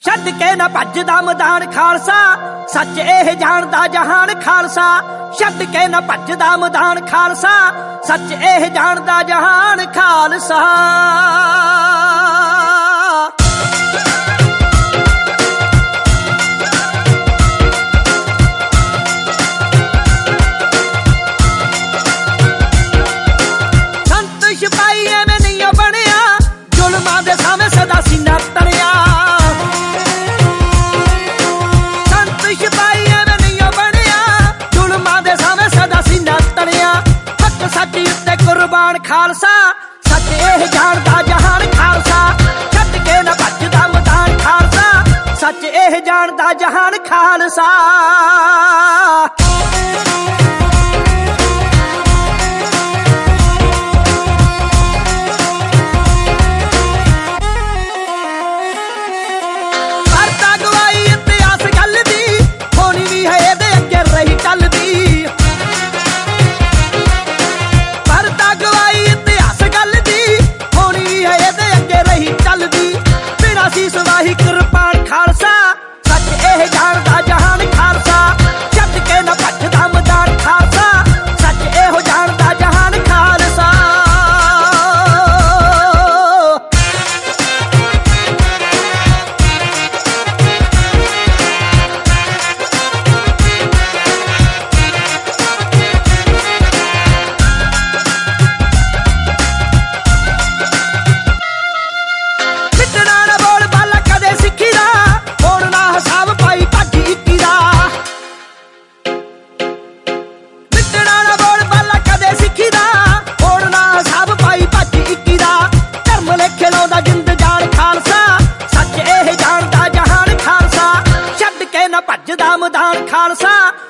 ਛੱਡ ਕੇ ਨਾ ਭੱਜਦਾ ਮੈਦਾਨ ਖਾਲਸਾ, ਸੱਚ ਇਹ ਜਾਣਦਾ ਜਹਾਨ ਖਾਲਸਾ। ਛੱਡ ਕੇ ਨਾ ਭੱਜਦਾ ਮੈਦਾਨ ਖਾਲਸਾ, ਸੱਚ ਇਹ ਜਾਣਦਾ ਜਹਾਨ ਖਾਲਸਾ। ਸੰਤ ਸਿਪਾਹੀ ਐਵੇਂ ਨਹੀਂ ਬਣਿਆ, ਜ਼ੁਲਮਾਂ ਦੇ ਸਾਹਮਣੇ ਸਦਾ ਸੀਨਾ ਤਣਿਆ। ਸੰਤ ਸਿਪਾਹੀ ਐਵੇਂ ਨਹੀਂ ਬਣਿਆ, ਜ਼ੁਲਮਾਂ ਦੇ ਸਾਹਮਣੇ ਸਦਾ ਸੀਨਾ ਤਣਿਆ। ਹੱਕ ਸੱਚ ਉੱਤੇ ਕੁਰਬਾਨ ਖਾਲਸਾ, ਸੱਚ ਇਹ ਜਾਣਦਾ ਜਹਾਨ ਖਾਲਸਾ। ਛੱਡ ਕੇ ਨਾ ਭੱਜਦਾ ਮੈਦਾਨ ਖਾਲਸਾ, ਸੱਚ ਇਹ ਜਾਣਦਾ ਜਹਾਨ ਖਾਲਸਾ। ਸਵਾਹੀ ਕੁਰਬਾਨ ਖਾਲਸਾ, ਸੱਚ ਇਹ ਜਾਣਦਾ ਜਹਾਨ ਖਾਲਸਾ। ਛੱਡ ਕੇ ਨਾ ਭੱਜਦਾ ਮੈਦਾਨ ਖਾਲਸਾ, ਸੱਚ ਇਹੋ ਜਾਣਦਾ ਜਹਾਨ ਖਾਲਸਾ। ਭੱਜਦਾ ਮੈਦਾਨ ਖਾਲਸਾ,